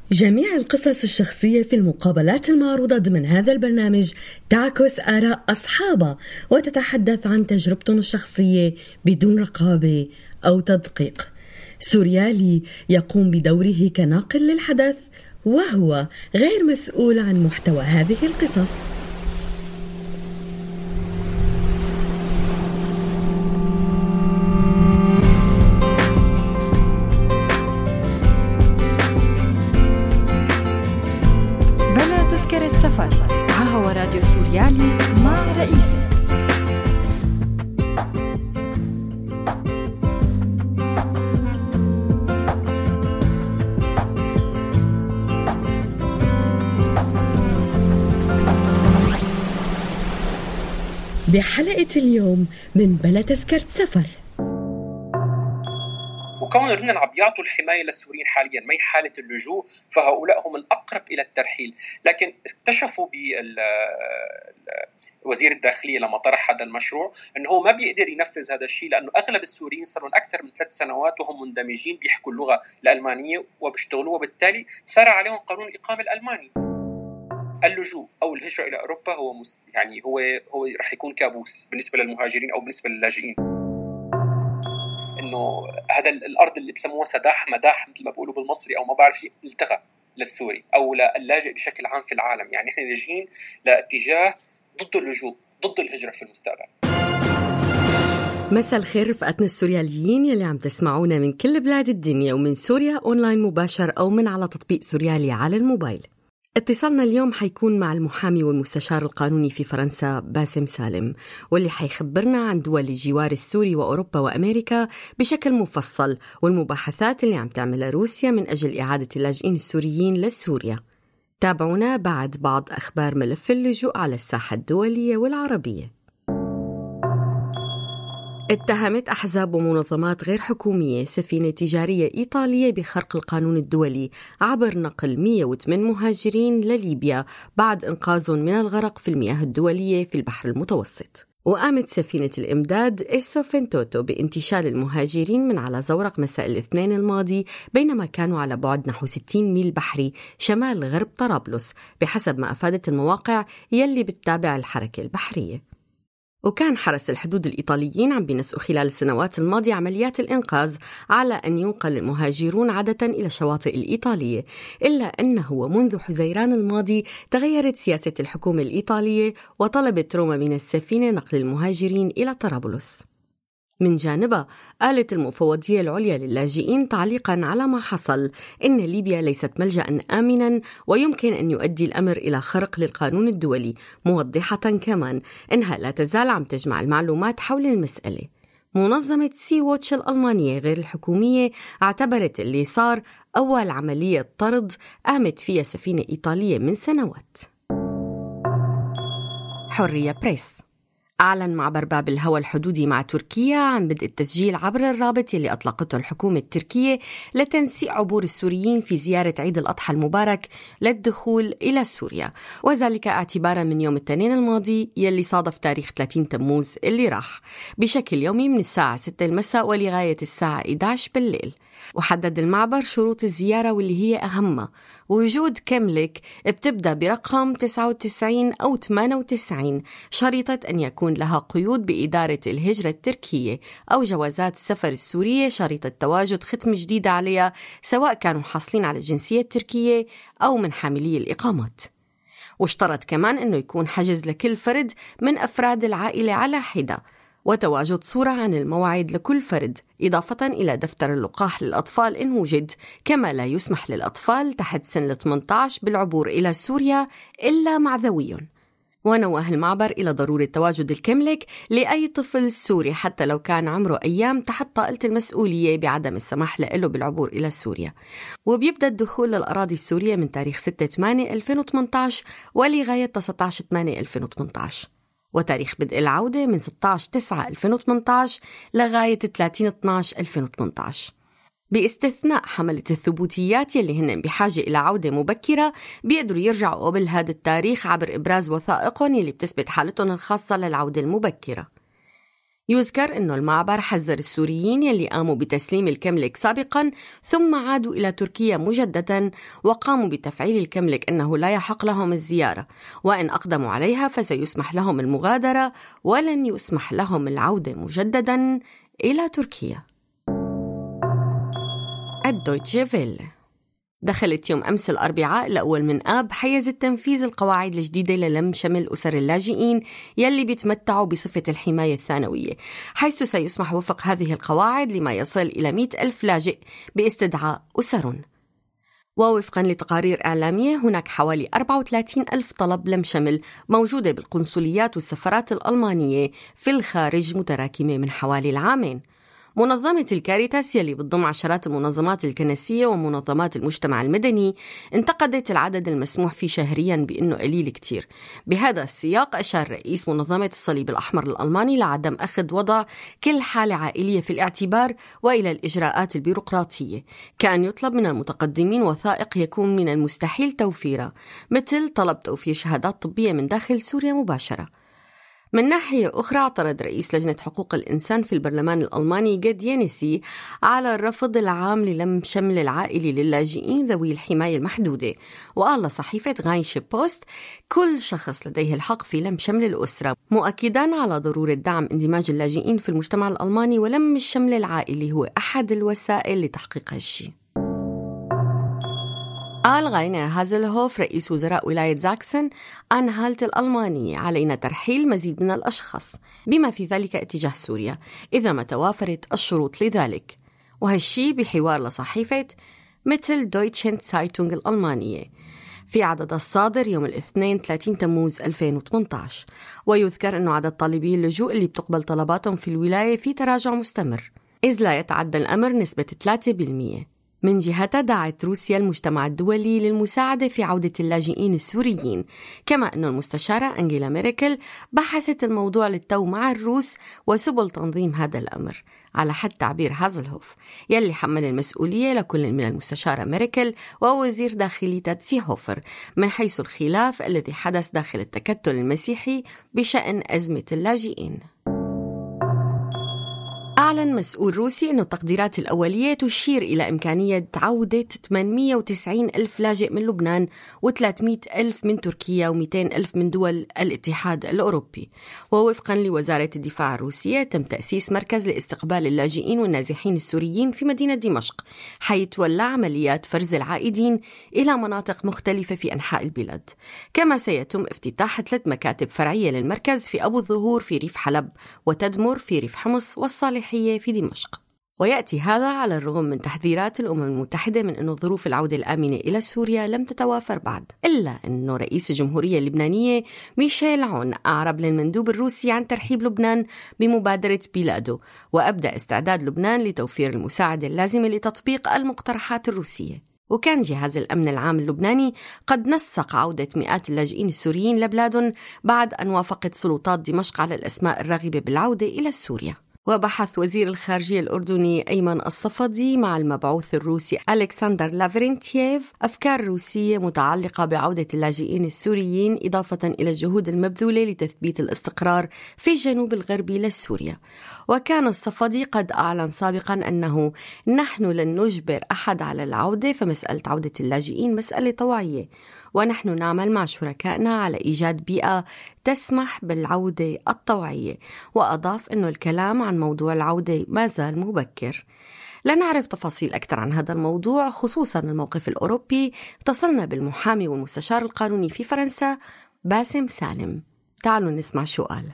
جميع القصص الشخصية في المقابلات المعروضة ضمن هذا البرنامج تعكس آراء أصحابها وتتحدث عن تجربتهم الشخصية بدون رقابة أو تدقيق. سوريالي يقوم بدوره كناقل للحدث وهو غير مسؤول عن محتوى هذه القصص. هو راديو سوريالي مع رئيفة. بحلقة اليوم من بلا تذكرة سفر. وكون هن عم يعطوا الحماية للسوريين حاليا ما هي حالة اللجوء، فهؤلاء هم الأقرب إلى الترحيل. لكن اكتشفوا وزير الداخلية لما طرح هذا المشروع أنه هو ما بيقدر ينفذ هذا الشيء، لأنه أغلب السوريين صاروا أكثر من 3 سنوات وهم مندمجين بيحكوا اللغة الألمانية وبيشتغلوا، وبالتالي صار عليهم قانون الإقامة الألماني. اللجوء أو الهجرة إلى أوروبا هو رح يكون كابوس بالنسبة للمهاجرين أو بالنسبة للاجئين. إنه هذا الأرض اللي بسموها سداح مداح مثل ما بيقولوا بالمصري أو ما بعرف شيء التغى للسوري أو للاجئ بشكل عام في العالم. يعني إحنا لاجئين لاتجاه ضد اللجوء، ضد الهجرة في المستقبل. مساء الخير رفقاتنا السورياليين يلي عم تسمعونا من كل بلاد الدنيا ومن سوريا أونلاين مباشر أو من على تطبيق سوريالي على الموبايل. اتصالنا اليوم حيكون مع المحامي والمستشار القانوني في فرنسا باسم سالم، واللي حيخبرنا عن دول الجوار السوري وأوروبا وأمريكا بشكل مفصل، والمباحثات اللي عم تعملها روسيا من أجل إعادة اللاجئين السوريين لسوريا. تابعونا بعد بعض أخبار ملف اللجوء على الساحة الدولية والعربية. اتهمت أحزاب ومنظمات غير حكومية سفينة تجارية إيطالية بخرق القانون الدولي عبر نقل 108 مهاجرين لليبيا بعد إنقاذهم من الغرق في المياه الدولية في البحر المتوسط. وقامت سفينة الإمداد إيسو فينتوتو بانتشال المهاجرين من على زورق مساء الاثنين الماضي بينما كانوا على بعد نحو 60 ميل بحري شمال غرب طرابلس بحسب ما أفادت المواقع يلي بتتابع الحركة البحرية. وكان حرس الحدود الإيطاليين عم بينسقوا خلال السنوات الماضية عمليات الإنقاذ على أن ينقل المهاجرون عادة إلى الشواطئ الإيطالية، إلا أنه ومنذ حزيران الماضي تغيرت سياسة الحكومة الإيطالية وطلبت روما من السفينة نقل المهاجرين إلى طرابلس. من جانبها قالت المفوضية العليا للاجئين تعليقاً على ما حصل إن ليبيا ليست ملجأ آمناً ويمكن أن يؤدي الأمر إلى خرق للقانون الدولي، موضحة كمان إنها لا تزال عم تجمع المعلومات حول المسألة. منظمة سي ووتش الألمانية غير الحكومية اعتبرت اللي صار أول عملية طرد قامت فيها سفينة إيطالية من سنوات. حرية بريس أعلن معبر باب الهوى الحدودي مع تركيا عن بدء التسجيل عبر الرابط اللي أطلقته الحكومة التركية لتنسيق عبور السوريين في زيارة عيد الأضحى المبارك للدخول إلى سوريا، وذلك اعتبارا من يوم الاثنين الماضي يلي صادف تاريخ 30 تموز اللي راح، بشكل يومي من الساعة 6 المساء ولغاية الساعة 11 بالليل. وحدد المعبر شروط الزيارة واللي هي أهمها وجود كملك بتبدأ برقم 99 أو 98، شريطة أن يكون لها قيود بإدارة الهجرة التركية أو جوازات السفر السورية، شريطة تواجد ختم جديدة عليها سواء كانوا حاصلين على الجنسية التركية أو من حاملي الإقامات. واشترط كمان أنه يكون حجز لكل فرد من أفراد العائلة على حدة، وتواجد صورة عن الموعد لكل فرد، إضافة إلى دفتر اللقاح للأطفال إن وجد، كما لا يسمح للأطفال تحت سن 18 بالعبور إلى سوريا إلا مع ذويهم. ونوه المعبر إلى ضرورة تواجد الكملك لأي طفل سوري حتى لو كان عمره أيام تحت طائلة المسؤولية بعدم السماح له بالعبور إلى سوريا. وبيبدأ الدخول للأراضي السورية من تاريخ 6/8/2018 ولغاية 19/8/2018، وتاريخ بدء العودة من 16/9/2018 لغاية 30/12/2018، باستثناء حملة الثبوتيات يلي هن بحاجة إلى عودة مبكرة بيقدروا يرجعوا قبل هذا التاريخ عبر إبراز وثائقهم يلي بتثبت حالتهم الخاصة للعودة المبكرة. يذكر أنه المعبر حذر السوريين يلي قاموا بتسليم الكملك سابقاً ثم عادوا إلى تركيا مجدداً وقاموا بتفعيل الكملك أنه لا يحق لهم الزيارة، وإن أقدموا عليها فسيسمح لهم المغادرة ولن يسمح لهم العودة مجدداً إلى تركيا. الدويتشه فيله. دخلت يوم أمس الأربعاء الأول من آب حيز التنفيذ القواعد الجديدة للم شمل أسر اللاجئين يلي بيتمتعوا بصفة الحماية الثانوية، حيث سيسمح وفق هذه القواعد لما يصل إلى 100,000 لاجئ باستدعاء أسر. ووفقاً لتقارير إعلامية هناك حوالي 34,000 طلب لم شمل موجودة بالقنصليات والسفارات الألمانية في الخارج متراكمة من حوالي العامين. منظمة الكاريتاس يلي بتضم عشرات المنظمات الكنسية ومنظمات المجتمع المدني انتقدت العدد المسموح فيه شهرياً بأنه قليل كتير. بهذا السياق أشار رئيس منظمة الصليب الأحمر الألماني لعدم أخذ وضع كل حالة عائلية في الاعتبار وإلى الإجراءات البيروقراطية. كان يطلب من المتقدمين وثائق يكون من المستحيل توفيرها، مثل طلب توفير شهادات طبية من داخل سوريا مباشرة. من ناحية أخرى اعترض رئيس لجنة حقوق الإنسان في البرلمان الألماني جاد يانيسي على الرفض العام للم شمل العائلي للاجئين ذوي الحماية المحدودة، وقال لصحيفة غايشة بوست كل شخص لديه الحق في لم شمل الأسرة، مؤكداً على ضرورة دعم اندماج اللاجئين في المجتمع الألماني، ولم الشمل العائلي هو أحد الوسائل لتحقيق هالشي. قال غاينر هازلهوف رئيس وزراء ولاية زاكسن أنهالت الألمانية علينا ترحيل مزيد من الأشخاص بما في ذلك اتجاه سوريا إذا ما توافرت الشروط لذلك، وهالشي بحوار لصحيفة مثل دويتشن سايتونغ الألمانية في عدد الصادر يوم الاثنين 30 تموز 2018. ويذكر أنه عدد طالبي اللجوء اللي بتقبل طلباتهم في الولاية في تراجع مستمر، إذ لا يتعدى الأمر نسبة 3%. من جهتها دعت روسيا المجتمع الدولي للمساعدة في عودة اللاجئين السوريين، كما أن المستشارة أنجيلا ميركل بحثت الموضوع للتو مع الروس وسبل تنظيم هذا الأمر، على حد تعبير هازلهوف يلي حمل المسؤولية لكل من المستشارة ميركل ووزير داخلية سيهوفر من حيث الخلاف الذي حدث داخل التكتل المسيحي بشأن أزمة اللاجئين. أعلن مسؤول روسي أن التقديرات الأولية تشير إلى إمكانية عودة 890,000 لاجئ من لبنان و300,000 من تركيا و200,000 من دول الاتحاد الأوروبي. ووفقا لوزارة الدفاع الروسية تم تأسيس مركز لاستقبال اللاجئين والنازحين السوريين في مدينة دمشق، حيتولى عمليات فرز العائدين إلى مناطق مختلفة في أنحاء البلاد. كما سيتم افتتاح 3 مكاتب فرعية للمركز في أبو الظهور في ريف حلب، وتدمر في ريف حمص، والصالحية في دمشق. ويأتي هذا على الرغم من تحذيرات الأمم المتحدة من أن ظروف العودة الآمنة إلى سوريا لم تتوافر بعد، إلا أن رئيس الجمهورية اللبنانية ميشيل عون أعرب للمندوب الروسي عن ترحيب لبنان بمبادرة بلاده، وأبدأ استعداد لبنان لتوفير المساعدة اللازمة لتطبيق المقترحات الروسية. وكان جهاز الأمن العام اللبناني قد نسق عودة مئات اللاجئين السوريين لبلادهم بعد أن وافقت سلطات دمشق على الأسماء الراغبة بالعودة إلى سوريا. وبحث وزير الخارجية الأردني أيمن الصفدي مع المبعوث الروسي ألكسندر لافرنتييف أفكار روسية متعلقة بعودة اللاجئين السوريين، إضافة إلى الجهود المبذولة لتثبيت الاستقرار في الجنوب الغربي لسوريا. وكان الصفدي قد أعلن سابقا أنه نحن لن نجبر أحد على العودة، فمسألة عودة اللاجئين مسألة طوعية، ونحن نعمل مع شركائنا على إيجاد بيئة تسمح بالعودة الطوعية. وأضاف أنه الكلام عن موضوع العودة ما زال مبكر. لنعرف تفاصيل أكثر عن هذا الموضوع خصوصا الموقف الأوروبي اتصلنا بالمحامي والمستشار القانوني في فرنسا باسم سالم. تعالوا نسمع شو قال.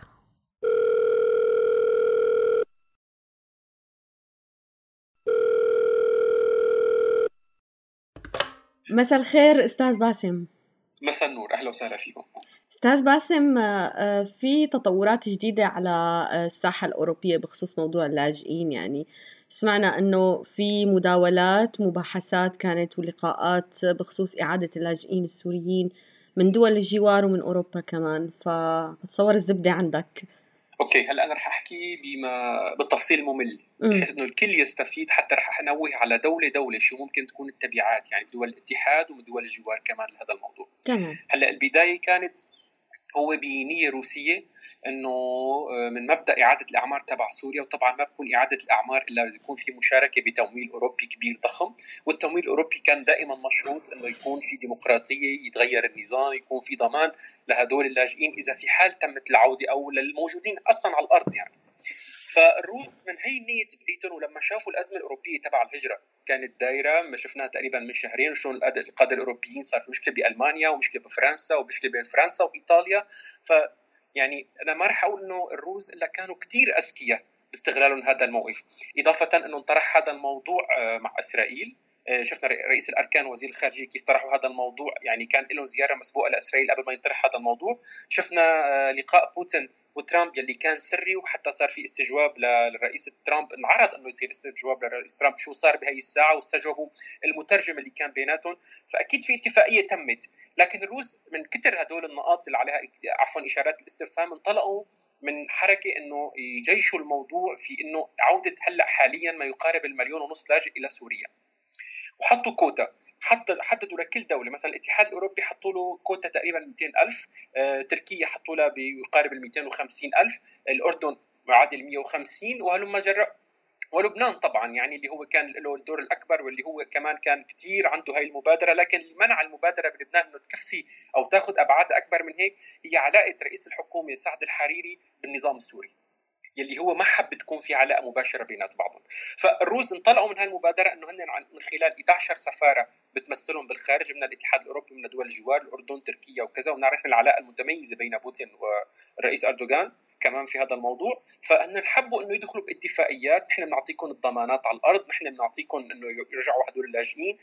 مساء الخير أستاذ باسم. مساء النور، أهلا وسهلا فيكم. أستاذ باسم، في تطورات جديدة على الساحة الأوروبية بخصوص موضوع اللاجئين، يعني سمعنا أنه في مداولات مباحثات كانت ولقاءات بخصوص إعادة اللاجئين السوريين من دول الجوار ومن أوروبا كمان، فبتصور الزبدة عندك. اوكي، هلا انا رح احكي بالتفصيل الممل بحيث انه الكل يستفيد، حتى رح انوه على دوله شو ممكن تكون التبعات، يعني دول الاتحاد ومن دول الجوار كمان لهذا الموضوع. تمام. هلا البدايه كانت هو بنية روسية انه من مبدا اعاده الاعمار تبع سوريا، وطبعا ما بكون اعاده الاعمار الا بيكون في مشاركه بتمويل اوروبي كبير ضخم، والتمويل الاوروبي كان دائما مشروط انه يكون في ديمقراطيه، يتغير النظام، يكون في ضمان لهدول اللاجئين اذا في حال تمت العوده او للموجودين اصلا على الارض يعني. فالروس من هي النية تبريتون، ولما شافوا الأزمة الأوروبية تبع الهجرة كانت دايرة، ما شفناها تقريبا من شهرين، شلون القادة الأوروبيين صار في مشكلة بألمانيا ومشكلة بفرنسا ومشكلة بين فرنسا وإيطاليا. يعني أنا ما رح أقول إنه الروس إلا كانوا كتير أذكياء باستغلالهم هذا الموقف، إضافة إنه انطرح هذا الموضوع مع إسرائيل. شفنا رئيس الأركان ووزير الخارجية كيف طرحوا هذا الموضوع، يعني كان لهم زيارة مسبوقة لإسرائيل قبل ما ينطرح هذا الموضوع. شفنا لقاء بوتين وترامب يلي كان سري، وحتى صار في استجواب للرئيس ترامب، انعرض انه يصير استجواب للرئيس ترامب شو صار بهي الساعه، واستجوبوا المترجم اللي كان بيناتهم. فاكيد في اتفاقيه تمت، لكن الروس من كتر هدول النقاط اللي عليها اشارات الاستفهام انطلقوا من حركه انه يجيشوا الموضوع في انه عوده هلا حاليا ما يقارب 1.5 مليون لاجئ الى سوريا، وحطوا كوتا، حددوا لكل دوله. مثلا الاتحاد الاوروبي حطوا له كوتا تقريبا 200,000، تركيا حطوا لها بيقارب 250,000، الاردن معادل 150، وهلما جرى، ولبنان طبعا يعني اللي هو كان له الدور الاكبر، واللي هو كمان كان كثير عنده هاي المبادره. لكن اللي منع المبادره بلبنان انه تكفي او تاخذ ابعاد اكبر من هيك هي علاقه رئيس الحكومه سعد الحريري بالنظام السوري، يلي هو ما حب تكون في علاقه مباشره بينات بعضهم. فالروس انطلقوا من هالمبادره انه هن من خلال 11 سفاره بتمثلهم بالخارج من الاتحاد الاوروبي، من دول الجوار، الاردن، تركيا وكذا، ونعرف العلاقه المتميزه بين بوتين والرئيس اردوغان كمان في هذا الموضوع. فهن حبوا انه يدخلوا باتفاقيات، نحن بنعطيكم الضمانات على الارض، نحن بنعطيكم انه يرجعوا هدول اللاجئين.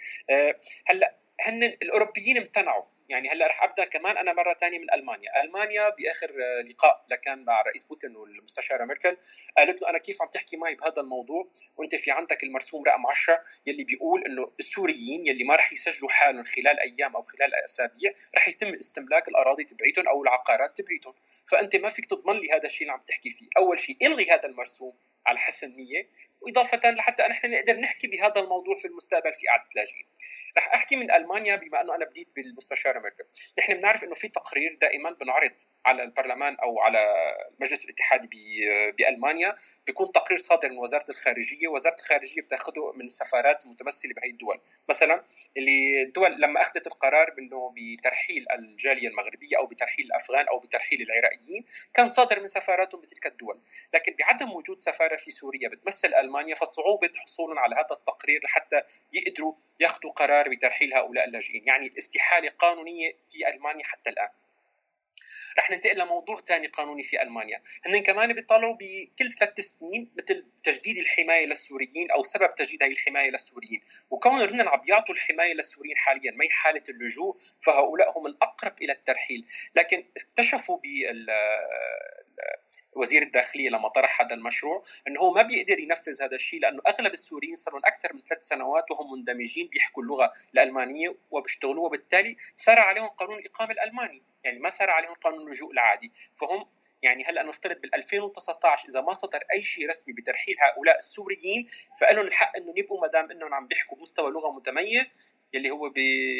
هلا هن الاوروبيين امتنعوا. يعني هلا رح ابدا كمان انا مره ثانيه من المانيا باخر لقاء كان مع رئيس بوتين والمستشاره ميركل، قالت له انا كيف عم تحكي معي بهذا الموضوع وانت في عندك المرسوم رقم 10 يلي بيقول انه السوريين يلي ما رح يسجلوا حالهم خلال ايام او خلال اسابيع رح يتم استملاك الاراضي تبعيتهم او العقارات تبعيتهم، فانت ما فيك تضمن لي هذا الشيء اللي عم تحكي فيه. اول شيء الغي هذا المرسوم على حسن نيه، واضافه لحتى نحن نقدر نحكي بهذا الموضوع في المستقبل في اعاده لاجئين. رح احكي من المانيا بما انه انا بديت بالمستشاره ميركل. نحن بنعرف انه في تقرير دائما بنعرض على البرلمان او على المجلس الاتحادي بالمانيا، بيكون تقرير صادر من وزاره الخارجيه، وزاره الخارجيه بتاخذه من السفارات المتمثله بهي الدول. مثلا اللي الدول لما اخذت القرار انه بترحيل الجاليه المغربيه او بترحيل الافغان او بترحيل العراقيين كان صادر من سفاراتهم بتلك الدول، لكن بعدم وجود سفاره في سوريا بتمثل المانيا فصعوبه حصولهم على هذا التقرير لحتى يقدروا ياخذوا قرار بترحيل هؤلاء اللاجئين. يعني الاستحاله قانونيه في المانيا حتى الان. رح ننتقل لموضوع ثاني قانوني في المانيا، هن كمان بيطالعوا بكل 3 سنين مثل تجديد الحمايه للسوريين او سبب تجديد هذه الحمايه للسوريين، وكونهم هن عم بيعطوا الحمايه للسوريين حاليا ما هي حاله اللجوء فهؤلاء هم الاقرب الى الترحيل. لكن اكتشفوا وزير الداخلية لما طرح هذا المشروع أنه هو ما بيقدر ينفذ هذا الشيء، لأنه أغلب السوريين صاروا أكثر من 3 سنوات وهم مندمجين بيحكوا اللغة الألمانية وبيشتغلوا، وبالتالي سار عليهم قانون الإقامة الألماني، يعني ما سار عليهم قانون اللجوء العادي. فهم يعني هلا نفترض بال 2019 اذا ما صدر اي شيء رسمي بترحيل هؤلاء السوريين فلهم الحق انهم يبقوا ما دام انهم عم بيحكوا بمستوى لغه متميز يلي هو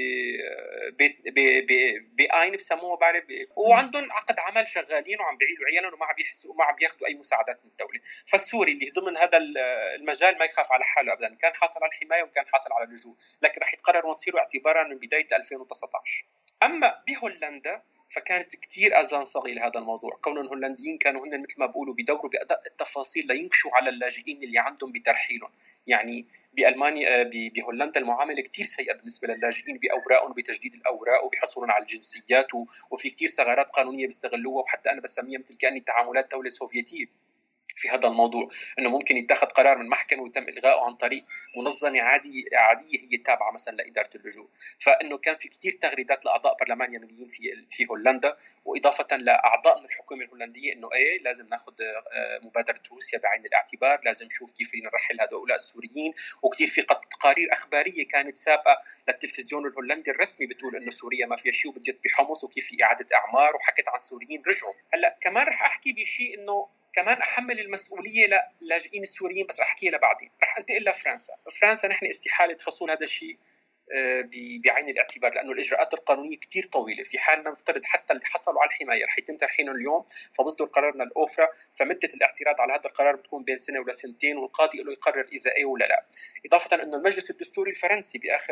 بآين بسموه بعرف، وعندهم عقد عمل شغالين وعم بيعيلوا عيالهم وما عم بيحسوا وما عم بياخذوا اي مساعدات من الدوله. فالسوري اللي ضمن هذا المجال ما يخاف على حاله ابدا، كان حاصل على الحمايه وكان حاصل على اللجوء، لكن رح يتقرر مصيره اعتبارا من بدايه 2019. اما بهولندا فكانت كتير أذان صاغي لهذا الموضوع، كون الهولنديين كانوا هن مثل ما بقولوا بيدوروا بأدق التفاصيل لينكشوا على اللاجئين اللي عندهم بترحيلهم. يعني بألمانيا بهولندا المعاملة كتير سيئة بالنسبة للاجئين بأوراقهم وبتجديد الأوراق وبحصولهم على الجنسيات، وفي كتير ثغرات قانونية بيستغلوها، وحتى أنا بسميها مثل كأني تعاملات دولة سوفيتية في هذا الموضوع، انه ممكن يتخذ قرار من محكمه ويتم الغائه عن طريق منظمه عاديه هي تابعه مثلا لاداره اللجوء. فانه كان في كثير تغريدات لاعضاء برلمان يمنيين في هولندا، واضافه لاعضاء من الحكومه الهولنديه انه لازم ناخذ مبادره روسيا بعين الاعتبار، لازم نشوف كيف نرحل هؤلاء السوريين. وكثير في تقارير اخباريه كانت سابقه للتلفزيون الهولندي الرسمي بتقول انه سوريا ما فيها شيء وبدت بحمص وكيف في اعاده اعمار، وحكت عن سوريين رجعوا. هلا كمان رح احكي بشيء انه كمان احمل المسؤوليه للاجئين السوريين، بس رح احكيها لبعدين. رح انتقل لفرنسا. فرنسا نحن استحاله حصول هذا الشيء بعين الاعتبار، لأنه الإجراءات القانونية كتير طويلة. في حال نفترض حتى اللي حصلوا على الحماية رح يتم ترحيلهم اليوم، فبصدر قرارنا الأوفرا، فمدة الاعتراض على هذا القرار بتكون بين سنة ولا سنتين، والقاضي له يقرر إذا إيه ولا لا. إضافة أنه المجلس الدستوري الفرنسي بآخر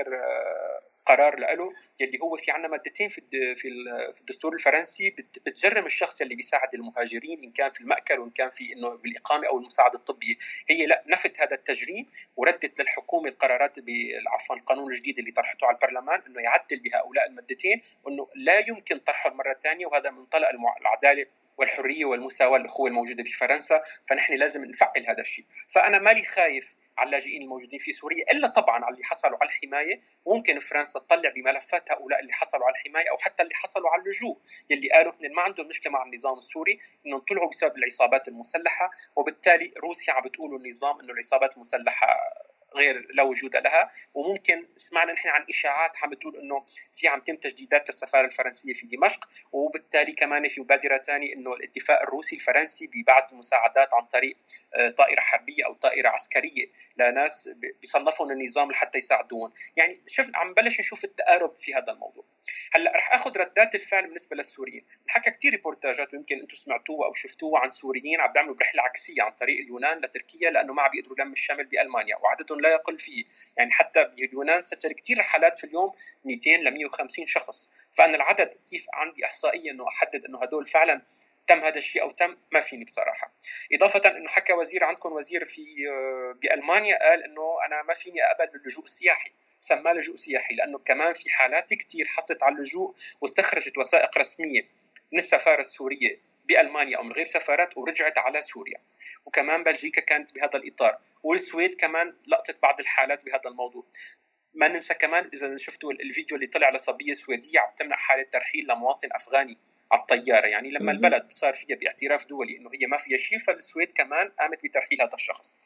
قرار له يلي هو في عنا مادتين في الدستور الفرنسي بتجرم الشخص اللي بيساعد المهاجرين، إن كان في المأكل وإن كان في إنه بالإقامة أو المساعدة الطبية. هي لا نفت هذا التجريم وردت للحكومة القرارات عفوا القانون الجديد اللي طرحته على البرلمان إنه يعدل بهؤلاء المادتين، وإنه لا يمكن طرحهم مرة ثانية، وهذا منطلق العدالة والحرية والمساواة والأخوة الموجودة في فرنسا. فنحن لازم نفعل هذا الشيء. فأنا مالي خايف على اللاجئين الموجودين في سوريا، إلا طبعا على اللي حصلوا على الحماية. ممكن فرنسا تطلع بملفات هؤلاء اللي حصلوا على الحماية أو حتى اللي حصلوا على اللجوء، يلي قالوا إن ما عندهم مشكلة مع النظام السوري، إنهم طلعوا بسبب العصابات المسلحة، وبالتالي روسيا عم بتقول النظام إنه العصابات المسلحة غير لا وجود لها. وممكن سمعنا نحن عن إشاعات عم بتقول إنه في عم تم تجديدات للسفارة الفرنسية في دمشق، وبالتالي كمان في مبادرة ثانية إنه الاتفاق الروسي الفرنسي ببعض المساعدات عن طريق طائرة حربية أو طائرة عسكرية لناس بيصنفون النظام لحتى يساعدون. يعني شفنا عم بلش نشوف التقارب في هذا الموضوع. هلا رح اخذ ردات الفعل بالنسبه للسوريين. حكى كثير ريبورتاجات ويمكن انتم سمعتوها او شفتوها عن سوريين عم بيعملوا رحله عكسيه عن طريق اليونان لتركيا لانه ما عم بيقدروا لم الشمل بالمانيا، وعددهم لا يقل فيه. يعني حتى باليونان سجل كثير رحلات في اليوم 200 ل 150 شخص. فانا العدد كيف عندي احصائيه انه احدد انه هدول فعلا تم هذا الشيء او تم، ما فيني بصراحه. اضافه انه حكى وزير عندكم، وزير في بالمانيا، قال انه انا ما فيني اقبل باللجوء السياحي، سماه لجوء سياحي، لانه كمان في حالات كثير حصلت على اللجوء واستخرجت وثائق رسميه من السفاره السوريه بالمانيا او من غير سفارات ورجعت على سوريا. وكمان بلجيكا كانت بهذا الاطار، والسويد كمان لقطت بعض الحالات بهذا الموضوع. ما ننسى كمان اذا شفتوا الفيديو اللي طلع لصبيه سويديه عم تمنع حاله ترحيل لمواطن افغاني على الطياره، يعني لما البلد صار فيها باعتراف دولي انه هي ما فيها شيء، فالسويد كمان قامت بترحيل هذا الشخص.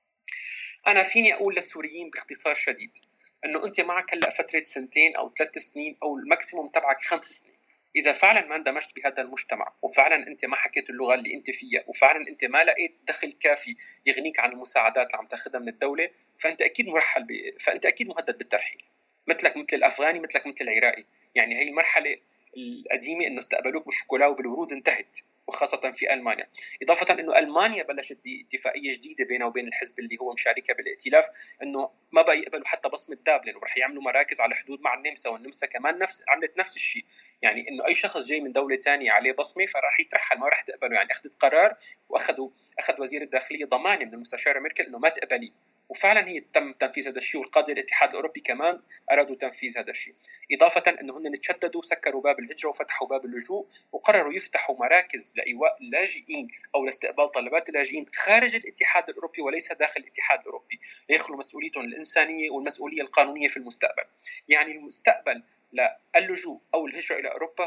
انا فيني اقول للسوريين باختصار شديد انه انت معك هلا فتره 2 أو 3 سنين او الماكسيموم تبعك 5 سنين. اذا فعلا ما اندمجت بهذا المجتمع، وفعلا انت ما حكيت اللغه اللي انت فيها، وفعلا انت ما لقيت دخل كافي يغنيك عن المساعدات اللي عم تاخذها من الدوله، فانت اكيد فانت اكيد مهدد بالترحيل، مثلك مثل الافغاني، مثلك مثل العراقي. يعني هي المرحله القديمه انه استقبلوك بالشوكولا وبالورود انتهت، وخاصة في ألمانيا. إضافة أنه ألمانيا بلشت باتفاقية جديدة بينه وبين الحزب اللي هو مشاركة بالائتلاف، أنه ما بقى يقبلوا حتى بصمة دابلن، ورح يعملوا مراكز على الحدود مع النمسا، والنمسا كمان عملت نفس الشيء. يعني أنه أي شخص جاي من دولة تانية عليه بصمة فراح يترحل، ما راح تقبله. يعني أخذت قرار أخذ وزير الداخلية ضمانة من المستشارة ميركل أنه ما تقبلي، وفعلا هي تم تنفيذ هذا الشيء، والقادة الاتحاد الأوروبي كمان أرادوا تنفيذ هذا الشيء. إضافة أنه هن تشددوا، سكروا باب الهجرة وفتحوا باب اللجوء، وقرروا يفتحوا مراكز لإيواء اللاجئين أو لاستقبال طلبات اللاجئين خارج الاتحاد الأوروبي وليس داخل الاتحاد الأوروبي، ليخلوا مسؤوليتهم الإنسانية والمسؤولية القانونية في المستقبل. يعني المستقبل للجوء أو الهجرة إلى أوروبا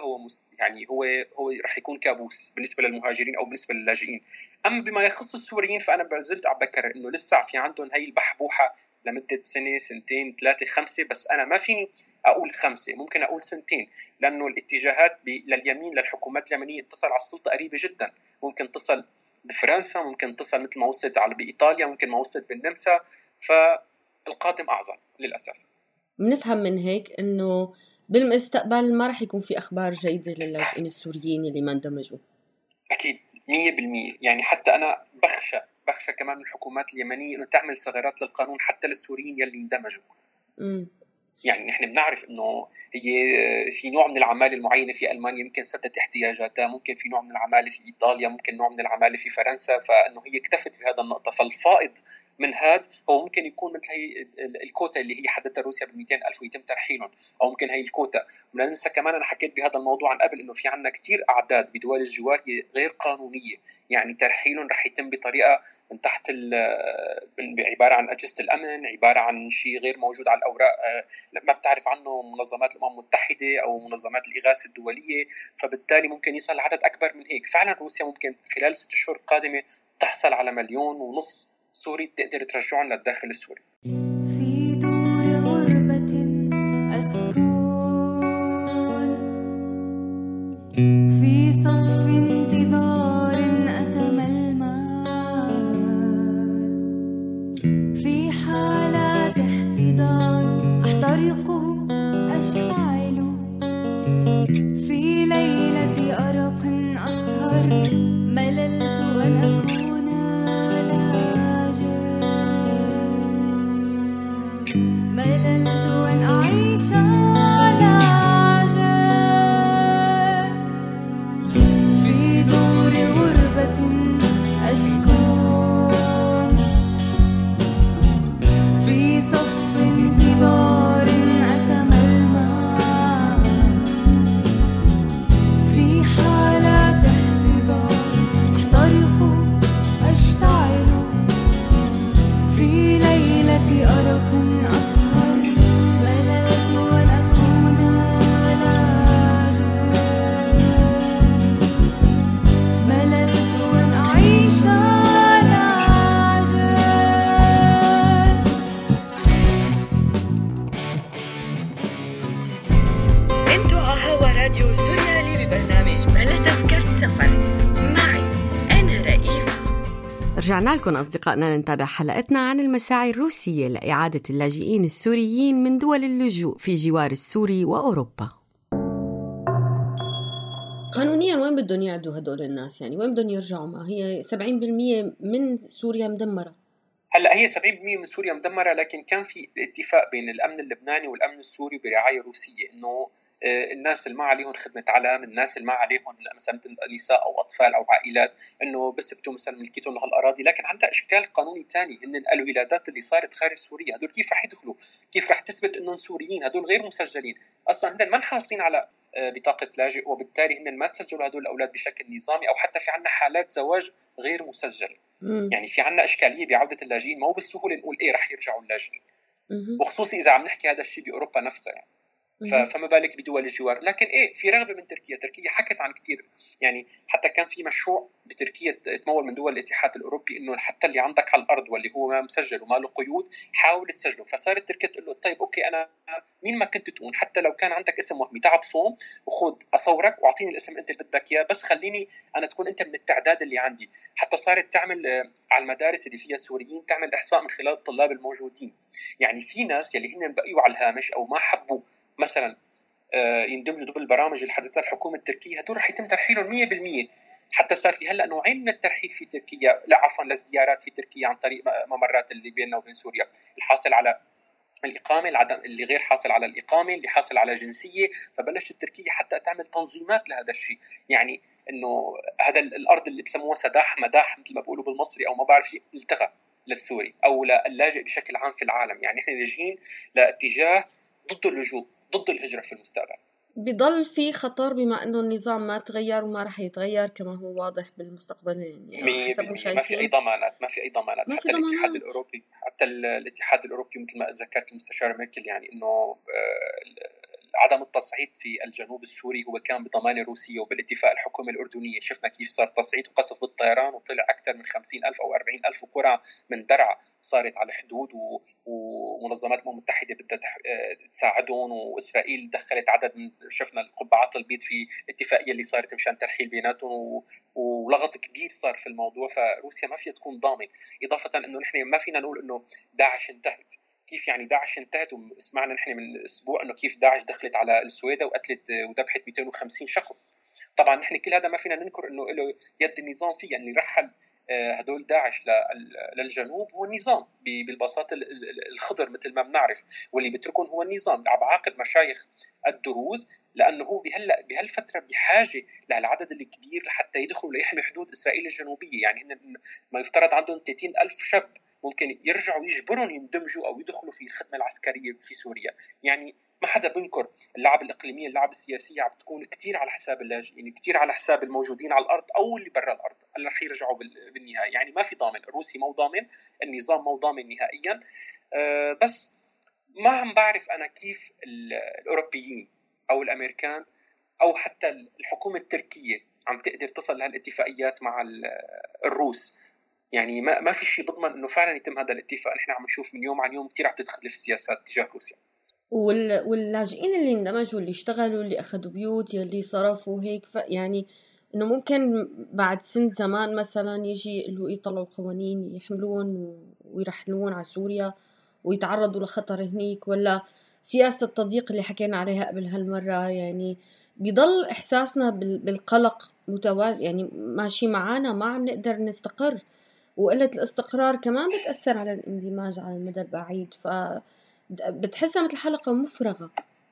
هو رح يكون كابوس بالنسبة للمهاجرين أو بالنسبة للاجئين. أما بما يخص السوريين فأنا بزلت عم بكرر إنه لسه في عندهم هاي البحبوحة لمدة 1 2 3 5، بس أنا ما فيني أقول 5، ممكن أقول 2 سنين، لأنه الاتجاهات لليمين للحكومات اليمنية تصل على السلطة قريبة جدا. ممكن تصل بفرنسا، ممكن تصل مثل ما وصلت بإيطاليا، ممكن ما وصلت بالنمسا، فالقادم أعظم للأسف. بنفهم من هيك إنه بالمستقبل ما رح يكون في أخبار جيدة للاجئين السوريين اللي ما اندمجوا. أكيد 100%. يعني حتى أنا بخشى كمان الحكومات اليمنية إنه تعمل ثغرات للقانون حتى للسوريين يلي اندمجوا. يعني نحن بنعرف إنه هي في نوع من العمالة المعينة في ألمانيا ممكن سدت احتياجاتها، ممكن في نوع من العمالة في إيطاليا، ممكن نوع من العمالة في فرنسا، فإنه هي اكتفت في هذا النقطة. فالفائض من هذا هو ممكن يكون مثل هي الكوتا اللي هي حددتها روسيا ب200,000 ويتم ترحيلهم، أو ممكن هي الكوتا. ولا ننسى كمان أنا حكيت بهذا الموضوع عن قبل إنه في عنا كتير أعداد بدول الجوار غير قانونية، يعني ترحيلهم رح يتم بطريقة من تحت عبارة عن أجهزة الأمن، عبارة عن شيء غير موجود على الأوراق، ما بتعرف عنه منظمات الأمم المتحدة أو منظمات الإغاثة الدولية. فبالتالي ممكن يصل العدد أكبر من هيك. فعلا روسيا ممكن خلال 6 أشهر القادمة تحصل على 1.5 مليون سوري تقدر ترجعهم للداخل السوري. في دور غربة أسكن، في صف انتظار أتململ، في حالات احتضان أحترق هوا راديو سوريالي ببرنامج بلا تذكرة سفر معي أنا رئيف. رجعنا لكم أصدقائنا نتابع حلقتنا عن المساعي الروسية لإعادة اللاجئين السوريين من دول اللجوء في جوار السوري وأوروبا. قانونيا وين بدهم يعدوا هدول الناس؟ يعني وين بدهم يرجعوا؟ ما هي 70% من سوريا مدمرة. هلا هي 70% من سوريا مدمره، لكن كان في اتفاق بين الامن اللبناني والامن السوري برعايه روسيه انه الناس اللي ما عليهم خدمه علام، الناس اللي ما عليهم مثلا نساء او اطفال او عائلات، انه بثبتوا مثلا ملكيتهم لهالاراضي. لكن عندها اشكال قانوني ثاني، ان الولادات اللي صارت خارج سوريا هدول كيف رح يدخلوا؟ كيف رح تثبت انهم سوريين؟ هدول غير مسجلين اصلا، هن ما حاصلين على بطاقه لاجئ، وبالتالي هن ما تسجلوا هدول الاولاد بشكل نظامي، او حتى في عندنا حالات زواج غير مسجل. يعني في عنا إشكالية بعودة اللاجئين، مو بالسهولة نقول إيه رح يرجعوا اللاجئين، وخصوصي إذا عم نحكي هذا الشيء بأوروبا نفسها يعني. فما بالك بدول الجوار. لكن إيه، في رغبة من تركيا حكت عن كتير، يعني حتى كان في مشروع بتركيا تمول من دول الاتحاد الأوروبي إنه حتى اللي عندك على الأرض واللي هو ما مسجل وما له قيود حاول تسجله. فصارت تركيا تقول له طيب أوكي، أنا مين ما كنت تكون، حتى لو كان عندك اسم وهمي تعب صوم وخذ أصورك وأعطيني الاسم أنت اللي بدك إياه، بس خليني أنا تكون أنت من التعداد اللي عندي. حتى صارت تعمل على المدارس اللي فيها سوريين تعمل إحصاء من خلال الطلاب الموجودين. يعني في ناس يلي هن بقيوا على الهامش أو ما حبوا مثلا يندمجوا ضمن البرامج اللي حددتها الحكومة التركية، هدول رح يتم ترحيلهم 100%. حتى صار في هلا نوعين من الترحيل في تركيا، لا عفوا للزيارات في تركيا عن طريق ممرات اللي بيننا وبين سوريا، الحاصل على الإقامة، اللي غير حاصل على الإقامة، اللي حاصل على جنسية. فبلشت تركيا حتى تعمل تنظيمات لهذا الشيء، يعني إنه هذا الأرض اللي بسموها سداح مداح مثل ما بقولوا بالمصري أو ما بعرف شيء، التغى للسوري أو للاجئ بشكل عام في العالم. يعني إحنا لاجئين لاتجاه ضد اللجوء، ضد الهجرة في المستقبل. بضل في خطر بما انه النظام ما تغير وما رح يتغير كما هو واضح بالمستقبل، يعني حسب ما ما في اي ضمانات، ما في اي ضمانات. حتى الاتحاد الاوروبي، مثل ما ذكرت المستشار ميركل، يعني انه عدم التصعيد في الجنوب السوري هو كان بضمانة روسية وبالاتفاق الحكومة الأردنية. شفنا كيف صار تصعيد وقصف بالطيران، وطلع أكثر من 50,000 أو 40,000 قرعة من درعا صارت على الحدود، ومنظمات الأمم المتحدة بدها تساعدهم، وإسرائيل دخلت عدد من، شفنا القبعات البيض في الاتفاقية اللي صارت مشان ترحيل بيناتهم، ولغط كبير صار في الموضوع. فروسيا ما فيها تكون ضامن. إضافة أنه نحن ما فينا نقول أنه داعش انتهت. كيف يعني داعش انتهت؟ وسمعنا نحن من اسبوع انه كيف داعش دخلت على السويدة وقتلت وذبحت 250 شخص. طبعا نحن كل هذا ما فينا ننكر انه له يد النظام فيه، يعني اللي رحل هدول داعش للجنوب هو النظام بالبساطة الخضر مثل ما بنعرف، واللي بتركون هو النظام عم بعاقب مشايخ الدروز، لانه هو بهالفتره بحاجه للعدد الكبير لحتى يدخلوا ليحمي حدود اسرائيل الجنوبيه. يعني ما يفترض عندهم 30,000 شاب ممكن يرجعوا يجبرون يندمجوا أو يدخلوا في الخدمة العسكرية في سوريا. يعني ما حدا بنكر اللعب الإقليمية، اللعب السياسية عم تكون كتير على حساب اللاجئين، كتير على حساب الموجودين على الأرض أو اللي برا الأرض اللي رح يرجعوا بالنهاية. يعني ما في ضامن، الروسي مو ضامن، النظام مو ضامن نهائيا. بس ما عم بعرف أنا كيف الأوروبيين أو الأمريكان أو حتى الحكومة التركية عم تقدر تصل لهالاتفاقيات مع الروس. يعني ما في شيء بضمن انه فعلا يتم هذا الاتفاق. نحن عم نشوف من يوم عن يوم كثير عم تتخلف السياسات تجاه روسيا. واللاجئين اللي اندمجوا، اللي اشتغلوا، اللي اخذوا بيوت، اللي صرفوا هيك، يعني انه ممكن بعد سن زمان مثلا يجي اللي يطلعوا قوانين يحملون ويرحلون على سوريا ويتعرضوا لخطر هنيك، ولا سياسة التضييق اللي حكينا عليها قبل هالمرة. يعني بيضل إحساسنا بالقلق متوازي، يعني ماشي معانا، ما عم نقدر نستقر، وقلة الاستقرار كمان بتأثر على الاندماج على المدى البعيد. بتحسها مثل حلقة مفرغة.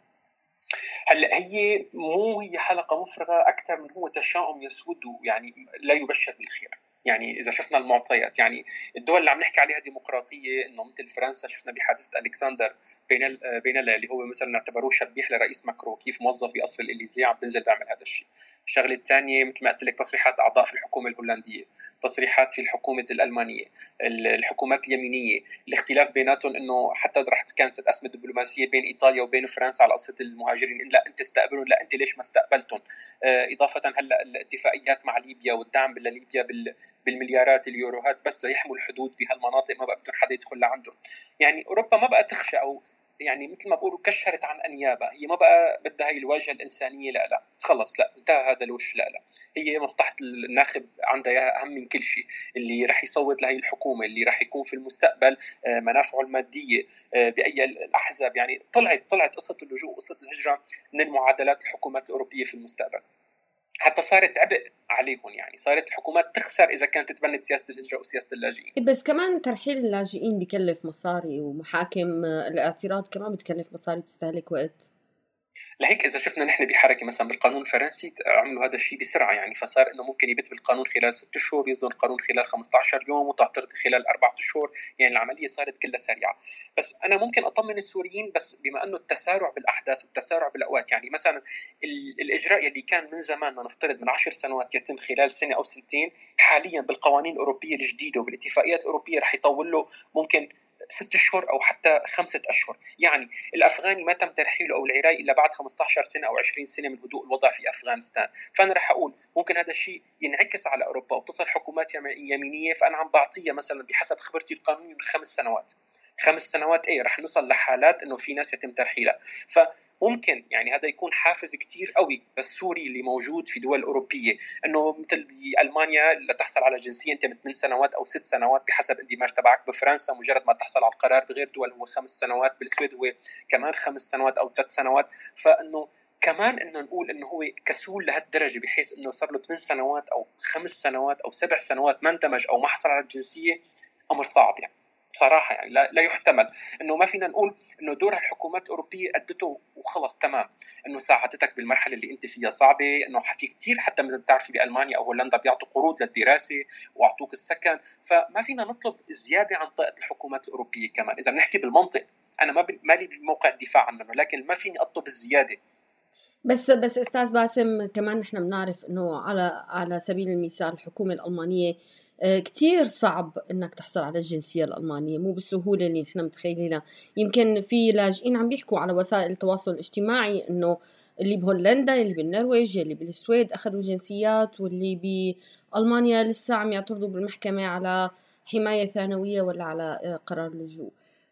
هلا هي حلقة مفرغة أكثر من هو تشاؤم يسود، يعني لا يبشر بالخير. يعني إذا شفنا المعطيات، يعني الدول اللي عم نحكي عليها ديمقراطية، إنه مثل فرنسا شفنا بحادثة ألكسندر بينلا اللي هو مثلا نعتبروه شبيح لرئيس ماكرو، كيف موظف بقصر الإليزيه عم بنزل بعمل هذا الشيء. الشغلة الثانية مثل ما قلت لك، تصريحات أعضاء في الحكومة الهولندية، تصريحات في الحكومة الألمانية، الحكومات اليمينية، الاختلاف بيناتهم إنه حتى كانت أزمة دبلوماسية بين إيطاليا وبين فرنسا على قصة المهاجرين، إن لا أنت استقبلون، لا أنت ليش ما استقبلتم. إضافة هلا الاتفاقيات مع ليبيا والدعم لليبيا بالمليارات اليوروهات بس ليحموا الحدود بهالمناطق، ما بقى بدهم حدا يدخل لعندهم. يعني أوروبا ما بقى تخشى أو يعني مثل ما بقولوا كشرت عن انيابها، هي ما بقى بدها هي الواجهه الانسانيه، لا خلص، لا انتهى هذا الوش، لا هي مصلحه الناخب عندها اياها اهم من كل شيء. اللي رح يصوت لهي الحكومه، اللي رح يكون في المستقبل منافعه الماديه باي الاحزاب. يعني طلعت قصه اللجوء وقصه الهجره من المعادلات الحكومات الاوروبيه في المستقبل، حتى صارت عبء عليهم. يعني صارت الحكومات تخسر اذا كانت تتبنى سياسه الهجره وسياسه اللاجئين. بس كمان ترحيل اللاجئين بكلف مصاري، ومحاكم الاعتراض كمان بتكلف مصاري، بتستهلك وقت. لهيك اذا شفنا نحن بحركه مثلا بالقانون الفرنسي عملوا هذا الشيء بسرعه، يعني فصار انه ممكن يبت بالقانون خلال 6 شهور، يصدر القانون خلال 15 يوم، وتعترض خلال 4 اشهر. يعني العمليه صارت كلها سريعه. بس انا ممكن اطمن السوريين، بس بما انه التسارع بالاحداث والتسارع بالاوقات، يعني مثلا الاجراء اللي كان من زمان نفترض من 10 سنوات يتم خلال سنه او سنتين، حاليا بالقوانين الاوروبيه الجديده وبالاتفاقيات الاوروبيه رح يطول له ممكن 6 اشهر او حتى 5 اشهر. يعني الافغاني ما تم ترحيله او العراقي الا بعد 15 سنه او 20 سنه من هدوء الوضع في افغانستان. فانا رح اقول ممكن هذا الشيء ينعكس على اوروبا وتصل حكومات يمينيه، فانا عم بعطيها مثلا بحسب خبرتي القانونيه من 5 سنوات. 5 سنوات رح نصل لحالات انه في ناس يتم ترحيلها. فممكن يعني هذا يكون حافز كتير قوي للسوري اللي موجود في دول أوروبية، أنه مثل بألمانيا لتحصل على جنسية أنت من 8 سنوات أو 6 سنوات بحسب اندماج تبعك. بفرنسا مجرد ما تحصل على القرار، بغير دول هو 5 سنوات. بالسويد هو كمان 5 سنوات أو 3 سنوات. فإنه كمان انه نقول انه هو كسول لهالدرجه بحيث انه صار له 8 سنوات او 5 سنوات او 7 سنوات ما اندمج او ما حصل على الجنسيه، امر صعب يعني بصراحه. يعني لا يحتمل انه ما فينا نقول انه دور الحكومات الاوروبيه ادته وخلص تمام، انه ساعدتك بالمرحله اللي انت فيها صعبه، انه في كثير حتى مثل بتعرفي بالمانيا او هولندا بيعطوا قروض للدراسه واعطوك السكن. فما فينا نطلب زياده عن طاقه الحكومات الاوروبيه كمان اذا بنحكي بالمنطق. انا ما لي بموقع الدفاع عنه، لكن ما فيني اطلب الزياده. بس استاذ باسم، كمان نحن بنعرف انه على سبيل المثال الحكومه الالمانيه كتير صعب انك تحصل على الجنسيه الالمانيه، مو بالسهوله اللي نحن متخيلينها. يمكن في لاجئين عم بيحكوا على وسائل التواصل الاجتماعي انه اللي بهولندا، اللي بالنرويج، اللي بالسويد اخذوا جنسيات، واللي بالمانيا لسه عم يعترضوا بالمحكمه على حمايه ثانويه ولا على قرار لجوء.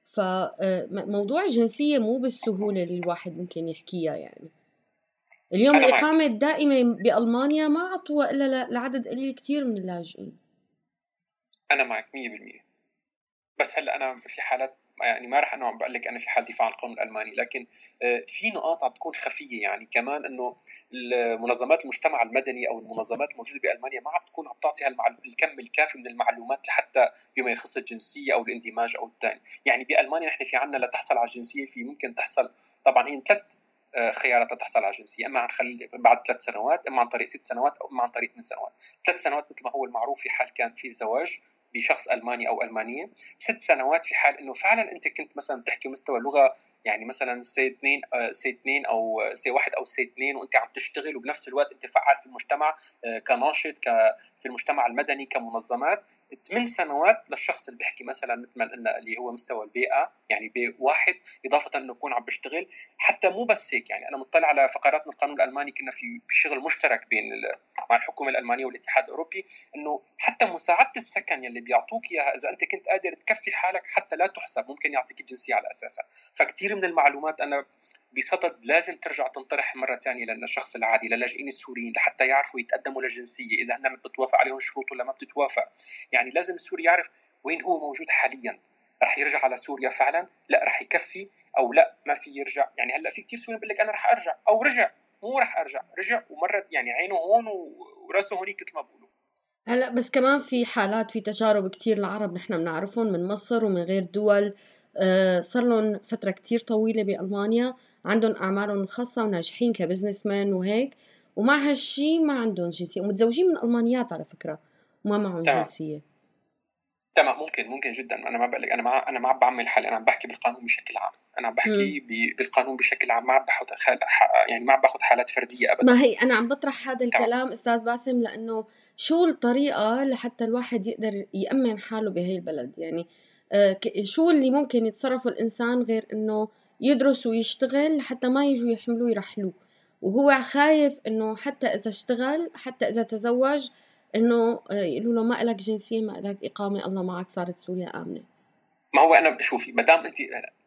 فموضوع الجنسيه مو بالسهوله اللي الواحد ممكن يحكيها. يعني اليوم الإقامة الدائمة بألمانيا ما عطوها إلا لعدد قليل كتير من اللاجئين. أنا معك 100%. بس هلا أنا في حالات، يعني ما رح أنا عم بقول لك أنا في حال دفاع عن القانون الألماني، لكن في نقاط عم تكون خفية. يعني كمان إنه منظمات المجتمع المدني أو المنظمات الموجودة بألمانيا ما عم تكون عم تعطي الكم الكافي من المعلومات حتى بما يخص الجنسية أو الاندماج أو الثاني. يعني بألمانيا نحن في عنا لتحصل على الجنسية في ممكن تحصل، طبعا هي 3 خيارات لتحصل على الجنسية، إما عن بعد 3 سنوات، إما عن طريق 6 سنوات، أو إما عن طريق 8 سنوات. 3 سنوات مثل ما هو المعروف في حال كان في الزواج بشخص ألماني أو ألمانية. 6 سنوات في حال إنه فعلا أنت كنت مثلا تحكي مستوى لغة، يعني مثلا C2 أو C1 أو C2، وأنت عم تشتغل وبنفس الوقت أنت فعال في المجتمع كناشط في المجتمع المدني كمنظمات. 8 سنوات للشخص اللي بيحكي مثلا مثل ما قلنا اللي هو مستوى البيئة، يعني B1، إضافة إنه يكون عم بيشتغل. حتى مو بس هيك، يعني أنا مطلع على فقرات من القانون الألماني، كنا في شغل مشترك بين مع الحكومة الألمانية والاتحاد الأوروبي، إنه حتى مساعدة السكن يلي بيعطوك إياها إذا أنت كنت قادر تكفي حالك حتى لا تحسب، ممكن يعطيك الجنسية على أساسها. فكتير من المعلومات أنا بصدد لازم ترجع تنطرح مرة تانية لأن الشخص العادي، للاجئين السوريين، لحتى يعرفوا يتقدموا للجنسية إذا هن بتتوافق عليهم شروط ولا ما بتتوافق. يعني لازم السوري يعرف وين هو موجود حاليا. رح يرجع على سوريا فعلا؟ لا رح يكفي؟ أو لا ما في يرجع؟ يعني هلا في كتير سوريين بيقول لك أنا رح أرجع، أو رجع، مو رح أرجع، رجع ومرت يعني عينه هون وراسه هونيك مثل ما بقولوا. هلا بس كمان في حالات، في تجارب كتير العرب نحن بنعرفهم من مصر ومن غير دول، صار لهم فترة كتير طويلة بألمانيا، عندهم أعمالهم الخاصة وناجحين كبزنس مان وهيك، ومع هالشي ما عندهم جنسية، ومتزوجين من ألمانيات على فكرة وما معهم جنسية. تمام، ممكن جدا. انا ما بقول لك انا ما عم بعمل حل، انا عم بحكي بالقانون بشكل عام. انا عم بحكي بالقانون بشكل عام، ما عم باخذ يعني ما عم باخذ حالات فرديه ابدا. ما هي انا عم بطرح هذا الكلام استاذ باسم، لانه شو الطريقه لحتى الواحد يقدر يأمن حاله بهي البلد؟ يعني شو اللي ممكن يتصرفه الانسان غير انه يدرس ويشتغل حتى ما يجوا يحملوه يرحلوه، وهو خايف انه حتى اذا اشتغل، حتى اذا تزوج، انه يقولوا له ما لك جنسيه، ما لك اقامه، الله معك، صارت سوريا امنه. ما هو انا شوفي، ما دام انت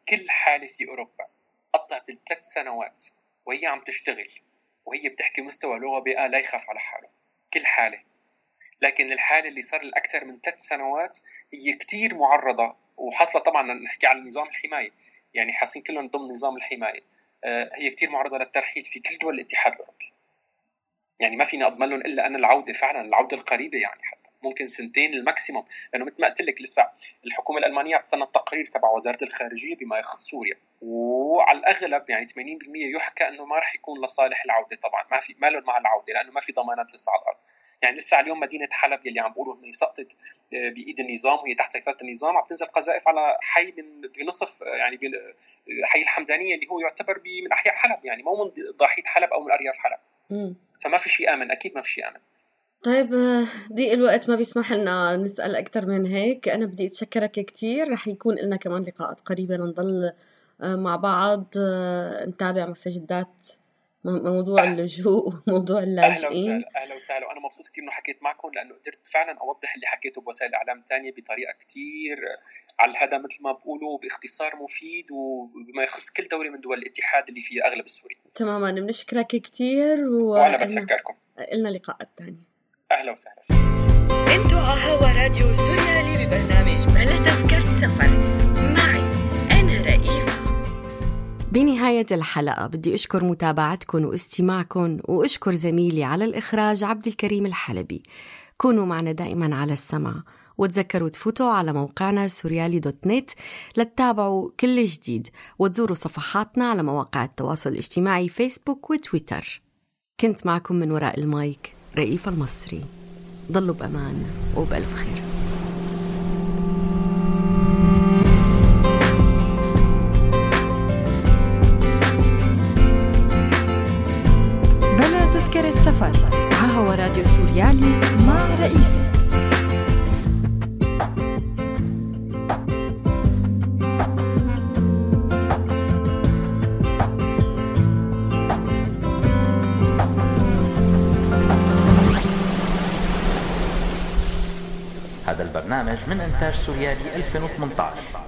كل حالة في أوروبا قطعت ال3 سنوات وهي عم تشتغل وهي بتحكي مستوى لغة بيئة لا يخاف على حاله، كل حالة. لكن الحالة اللي صار الأكثر من 3 سنوات هي كتير معرضة، وحصلت طبعا نحكي عن نظام الحماية، يعني حاسين كلهم ضمن نظام الحماية، هي كتير معرضة للترحيل في كل دول الاتحاد الأوروبي. يعني ما فينا أضمن لهم إلا أن العودة فعلا العودة القريبة، يعني حتى ممكن 2 الماكسيموم، لأنه مثل ما قلت لك لسه الحكومة الألمانية بتستنى التقرير تبع وزارة الخارجية بما يخص سوريا، وعلى الأغلب يعني 80% يحكى أنه ما رح يكون لصالح العودة. طبعا ما لهم مع العودة لأنه ما في ضمانات لسه على الأرض. يعني لسه اليوم مدينة حلب يلي عم بقولوا إنه سقطت بإيد النظام وهي تحت سيطرة النظام، عم تنزل قذائف على حي بنصف يعني حي الحمدانية اللي هو يعتبر من أحياء حلب، يعني مو من ضاحية حلب أو من أرياف حلب. فما في شيء آمن، أكيد ما في شيء آمن. طيب ضيق الوقت ما بيسمح لنا نسأل أكتر من هيك. أنا بدي أتشكرك كتير، رح يكون لنا كمان لقاءات قريبة لنضل مع بعض نتابع مستجدات موضوع اللجوء وموضوع اللاجئين. أهلا وسهلا. وأنا مبسوط كتير إنه حكيت معكم، لأنه قدرت فعلا أوضح اللي حكيته بوسائل الإعلام تانية بطريقة كتير على الهدى مثل ما بقولوا، باختصار مفيد وبما يخص كل دولة من دول الاتحاد اللي فيها أغلب السوري. تماما، بنشكرك كتير وأنا بتشكركم. إلنا لقاءات تانية. أهلا وسهلا. انتوا على هوا راديو سوريالي ببرنامج بلا تذكرة سفر معي أنا رئيفة. بنهاية الحلقة بدي أشكر متابعتكم واستماعكم، وأشكر زميلي على الإخراج عبد الكريم الحلبي. كونوا معنا دائما على السمع، وتذكروا تفوتوا على موقعنا سوريالي.net لتتابعوا كل جديد، وتزوروا صفحاتنا على مواقع التواصل الاجتماعي فيسبوك وتويتر. كنت معكم من وراء المايك رئيفة المصري. ضلوا بأمان وبألف خير. بلا تذكرة سفر على هوا راديو سوريالي مع رئيفة. هذا البرنامج من إنتاج سوريالي 2018.